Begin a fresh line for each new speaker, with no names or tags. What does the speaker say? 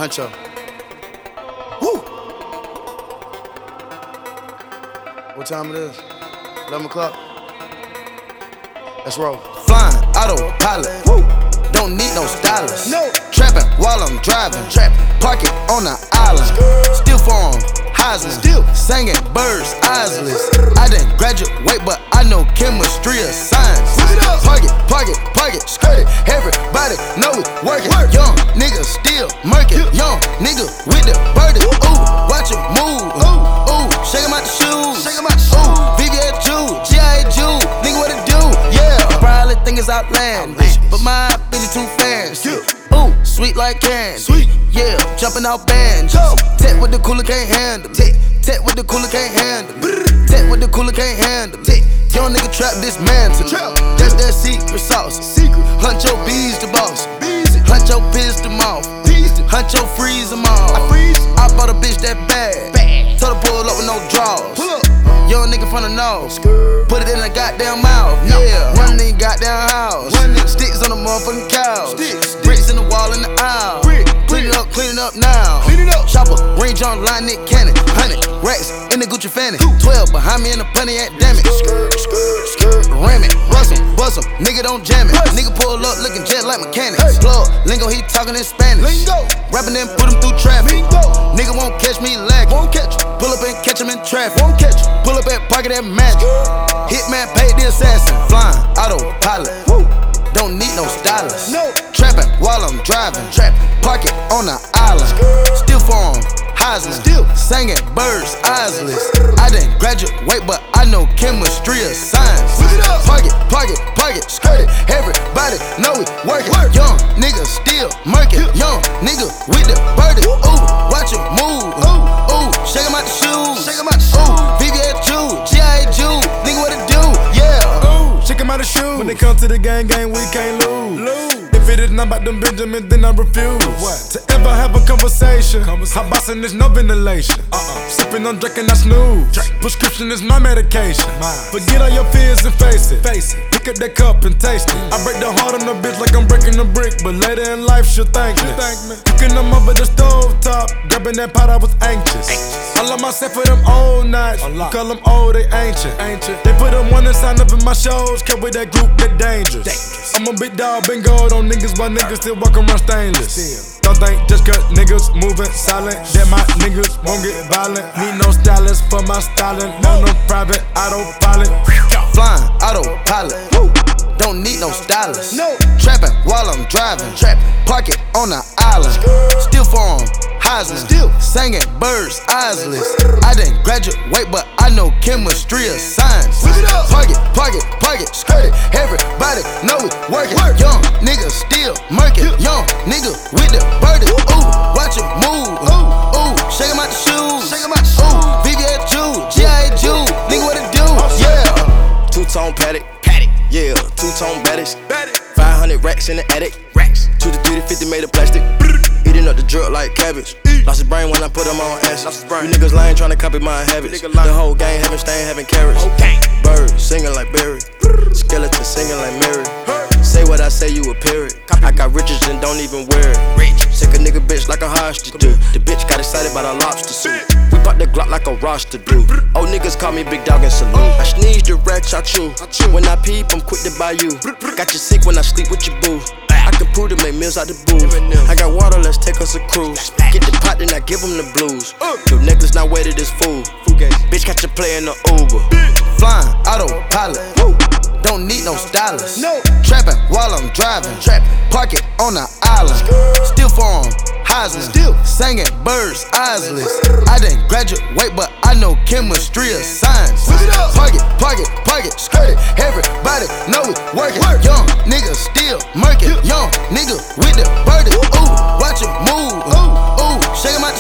Huncho. Woo! What time it is? 11 o'clock? Let's roll. Flying autopilot. Woo! Don't need no stylist. No. Trapping while I'm driving. Park it on the island. Still form. Still singing birds, eyeless. I didn't graduate, but I know chemistry or science. Park it, skirt it. Everybody know we working. Young nigga still murking. Young nigga with the birdie. Ooh, watch it move. Ooh, shake 'em out the shoes. Ooh, VVS Jew, G.I. Jew, nigga what it do? Yeah, probably think it's outlandish, but my bitch is too fancy. Ooh, sweet like candy. Yeah, jumping out bands. Tech with the cooler can't handle me. Tech with the cooler can't handle me. Tech with the cooler can't handle me. Young nigga trap dismantle. That's that secret sauce. Hunt your bees the boss. Hunt your piss the mouth. Hunt your freeze them all. I bought a bitch that bad. Told her pull up with no draws. Young nigga from the nose. Put it in the goddamn mouth. Yeah, run in the goddamn house. Sticks on the motherfucking couch. Bricks in the wall in the aisle. Clean it up now. Chopper, range on line, Nick Cannon. 100 racks in the Gucci fanny. 12 behind me in the Pontiac, damn it. Ram it, bust 'em, nigga don't jam it. Nigga pull up looking jet like mechanics. Plug, lingo, he talking in Spanish. Rapping and put him through traffic. Nigga won't catch me lacking. Pull up and catch him in traffic. Pull up at pocket at magic. Hitman paid the assassin. Flying autopilot. Don't need no stylist. Trapping while I'm driving. Park it on the island. Still form. Still singing birds, eyeless. I didn't graduate, but I know chemistry or science. Park it, skirt it. Everybody know we working. Young nigga still murking. Young nigga with the birdie. Ooh, watch it move. Ooh, shake 'em out the shoes. Ooh, VVS Jew, G.I. Jew, nigga what it do? Yeah.
Ooh, shake 'em out the shoes. When it comes to the gang, we can't lose. If it is not about them Benjamins, then I refuse to ever have a conversation. Hot bossing, there's no ventilation. Sipping on drinking, I snooze. Prescription is my medication. Forget all your fears and face it. Pick up that cup and taste it. I break the heart on the bitch like I'm breaking a brick, but later in life she'll thank me. Cooking them up at the stove top, grabbing that pot, I was anxious. I love myself for them old nights. You call them old, they ancient. They put them one and sign up in my shows. Come with that group, they dangerous. I'm a big dog, been gold on niggas, while niggas still walk around stainless. Don't think just cause niggas moving silent that my niggas won't get violent. Need no stylist for my styling. On a private autopilot.
Flying autopilot. Don't need no stylist. Trapping while I'm driving. Park it on the island. Still form. Still singing birds, eyeless. I didn't graduate, but I know chemistry or science. Park it, skirt it. Everybody know we working. Young nigga still murking. Young nigga with the birdie. Ooh, watch it move. Ooh, shake 'em out the shoes. Ooh, VVS Jew, G.I. Jew, nigga what it do? Yeah.
Two-tone paddock. Yeah, two-tone baddies. 500 racks in the attic. 2 to 3 to 50 made of plastic. Eating up the drug like cabbage. Lost his brain when I put him on acid. You niggas lying trying to copy my habits. The whole gang having stain, having carrots. Birds singing like Barry. Skeleton singing like Mary. Say what I say, you a parrot. I got riches and don't even wear it. Sick a nigga bitch like a hostage do. The bitch got excited by the lobster suit. We bought the Glock like a roster do. Old niggas call me big dog and salute. I sneeze the ratch out you. When I peep, I'm quick to buy you. Got you sick when I sleep with your boo. I can prove to make meals out the booth. I got water, let's take us a cruise. Get the pot, then I give them the blues. Your necklace not weighted as food. Bitch, catch a play in the Uber.
Flying autopilot. Don't need no stylist. Trapping while I'm driving. Park it on the island. Still form. Still singing birds, eyeless. I didn't graduate, but I know chemistry or science. Park it, skirt it. Everybody know we working. Young nigga still murking. Young nigga with the birdie. Ooh, watch it move. Ooh, shake 'em out